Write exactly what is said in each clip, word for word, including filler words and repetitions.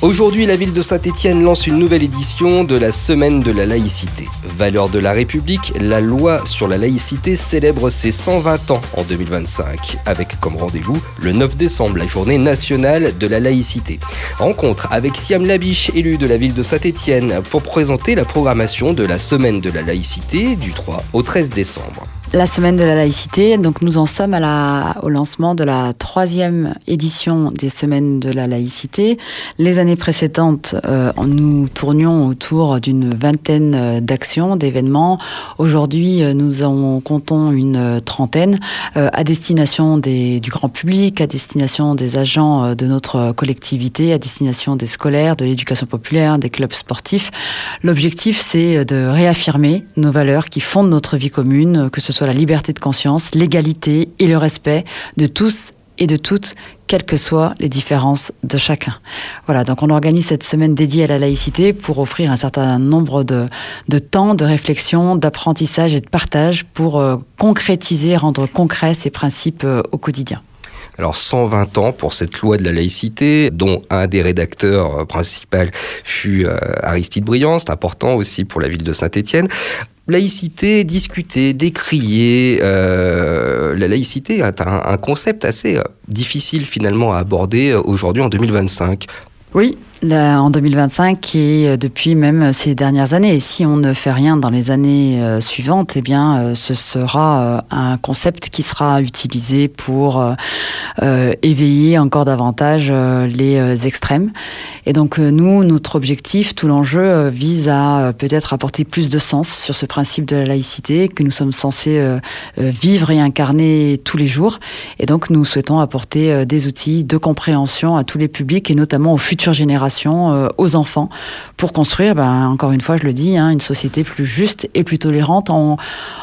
Aujourd'hui, la ville de Saint-Étienne lance une nouvelle édition de la Semaine de la laïcité. Valeurs de la République, la loi sur la laïcité célèbre ses cent vingt ans en deux mille vingt-cinq, avec comme rendez-vous le neuf décembre, la journée nationale de la laïcité. Rencontre avec Siam Labiche, élu de la ville de Saint-Étienne, pour présenter la programmation de la Semaine de la laïcité du trois au treize décembre. La Semaine de la laïcité, donc nous en sommes à la, au lancement de la troisième édition des Semaines de la laïcité. Les années précédentes, euh, nous tournions autour d'une vingtaine d'actions, d'événements. Aujourd'hui, nous en comptons une trentaine euh, à destination des, du grand public, à destination des agents de notre collectivité, à destination des scolaires, de l'éducation populaire, des clubs sportifs. L'objectif, c'est de réaffirmer nos valeurs qui fondent notre vie commune, que ce soit la liberté de conscience, l'égalité et le respect de tous et de toutes, quelles que soient les différences de chacun. Voilà, donc on organise cette semaine dédiée à la laïcité pour offrir un certain nombre de, de temps, de réflexion, d'apprentissage et de partage pour euh, concrétiser, rendre concrets ces principes euh, au quotidien. Alors cent vingt ans pour cette loi de la laïcité, dont un des rédacteurs principaux fut euh, Aristide Briand, c'est important aussi pour la ville de Saint-Étienne. Laïcité, discuter, décrier, euh, la laïcité est un, un concept assez euh, difficile finalement à aborder aujourd'hui en deux mille vingt-cinq. Oui, là, en deux mille vingt-cinq et depuis même ces dernières années. Et si on ne fait rien dans les années euh, suivantes, eh bien, euh, ce sera euh, un concept qui sera utilisé pour euh, euh, éveiller encore davantage euh, les euh, extrêmes. Et donc, euh, nous, notre objectif, tout l'enjeu euh, vise à euh, peut-être apporter plus de sens sur ce principe de la laïcité que nous sommes censés euh, euh, vivre et incarner tous les jours. Et donc, nous souhaitons apporter euh, des outils de compréhension à tous les publics et notamment aux futures générations, euh, aux enfants, pour construire, ben, encore une fois, je le dis, hein, une société plus juste et plus tolérante en,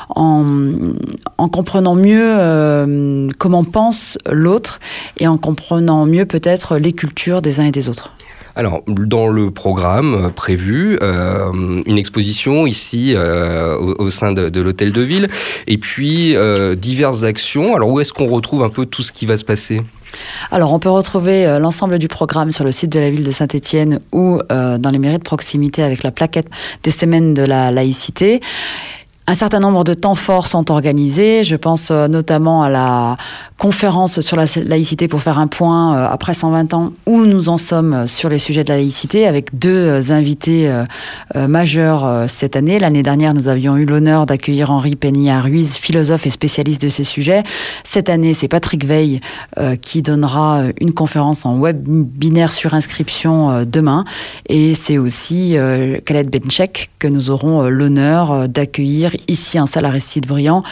en, en comprenant mieux euh, comment pense l'autre et en comprenant mieux peut-être les cultures des uns et des autres. Alors, dans le programme prévu, euh, une exposition ici euh, au, au sein de, de l'hôtel de ville, et puis euh, diverses actions. Alors, où est-ce qu'on retrouve un peu tout ce qui va se passer ? Alors, on peut retrouver euh, l'ensemble du programme sur le site de la ville de Saint-Étienne ou euh, dans les mairies de proximité avec la plaquette des Semaines de la laïcité. Un certain nombre de temps forts sont organisés. Je pense euh, notamment à la conférence sur la laïcité pour faire un point euh, après cent vingt ans où nous en sommes sur les sujets de la laïcité avec deux euh, invités euh, euh, majeurs euh, cette année. L'année dernière, nous avions eu l'honneur d'accueillir Henri Penilla-Ruiz, philosophe et spécialiste de ces sujets. Cette année, c'est Patrick Veil euh, qui donnera une conférence en webinaire sur inscription euh, demain. Et c'est aussi euh, Khaled Benchek que nous aurons euh, l'honneur euh, d'accueillir ici en salle Aristide Briand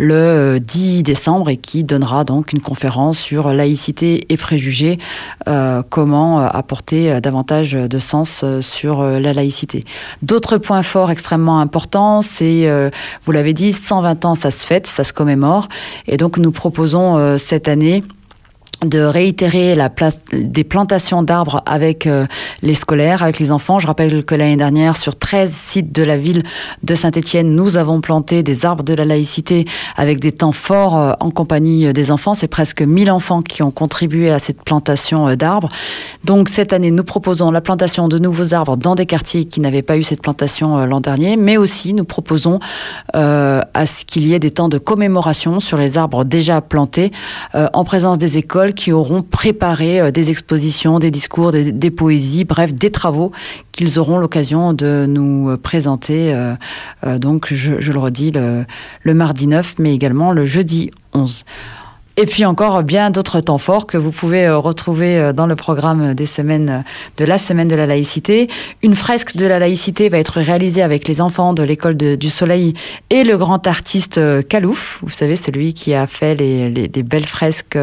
le dix décembre et qui donnera donc une conférence sur laïcité et préjugés, euh, comment apporter davantage de sens sur la laïcité. D'autres points forts extrêmement importants, c'est, euh, vous l'avez dit, cent vingt ans, ça se fête, ça se commémore et donc nous proposons euh, cette année de réitérer la place des plantations d'arbres avec euh, les scolaires, avec les enfants. Je rappelle que l'année dernière, sur treize sites de la ville de Saint-Étienne, nous avons planté des arbres de la laïcité avec des temps forts euh, en compagnie des enfants. C'est presque mille enfants qui ont contribué à cette plantation euh, d'arbres. Donc cette année, nous proposons la plantation de nouveaux arbres dans des quartiers qui n'avaient pas eu cette plantation euh, l'an dernier, mais aussi nous proposons euh, à ce qu'il y ait des temps de commémoration sur les arbres déjà plantés euh, en présence des écoles qui auront préparé euh, des expositions, des discours, des, des poésies, bref, des travaux qu'ils auront l'occasion de nous présenter, euh, euh, donc je, je le redis, le, le mardi neuf, mais également le jeudi onze. Et puis encore bien d'autres temps forts que vous pouvez retrouver dans le programme des semaines de la Semaine de la laïcité. Une fresque de la laïcité va être réalisée avec les enfants de l'école de, du Soleil et le grand artiste Kalouf, vous savez, celui qui a fait les, les, les belles fresques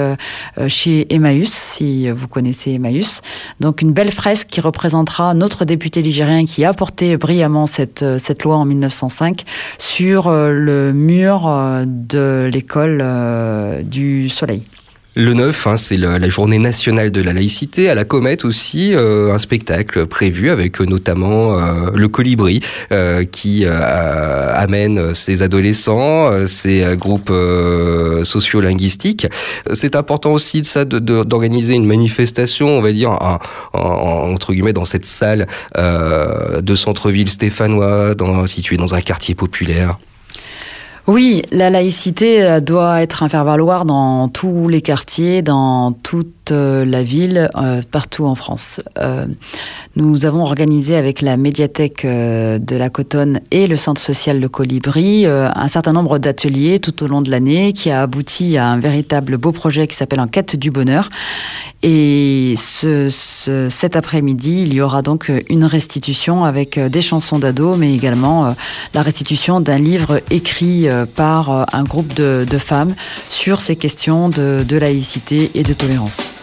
chez Emmaüs, si vous connaissez Emmaüs. Donc une belle fresque qui représentera notre député ligérien qui a porté brillamment cette, cette loi en mille neuf cent cinq sur le mur de l'école du Soleil. Le neuf, hein, c'est la, la journée nationale de la laïcité. À la Comète aussi, euh, un spectacle prévu avec euh, notamment euh, le Colibri euh, qui euh, amène ses adolescents, euh, ses euh, groupes euh, sociolinguistiques. C'est important aussi de ça, de, de, d'organiser une manifestation, on va dire, en, en, entre guillemets, dans cette salle euh, de centre-ville stéphanois, dans, située dans un quartier populaire. Oui, la laïcité doit être un faire-valoir dans tous les quartiers, dans toute la ville, euh, partout en France. Euh, nous avons organisé avec la médiathèque euh, de la Cotonne et le centre social Le Colibri euh, un certain nombre d'ateliers tout au long de l'année qui a abouti à un véritable beau projet qui s'appelle En quête du bonheur. Et ce, ce, cet après-midi, il y aura donc une restitution avec des chansons d'ados, mais également euh, la restitution d'un livre écrit euh, par euh, un groupe de, de femmes sur ces questions de, de laïcité et de tolérance.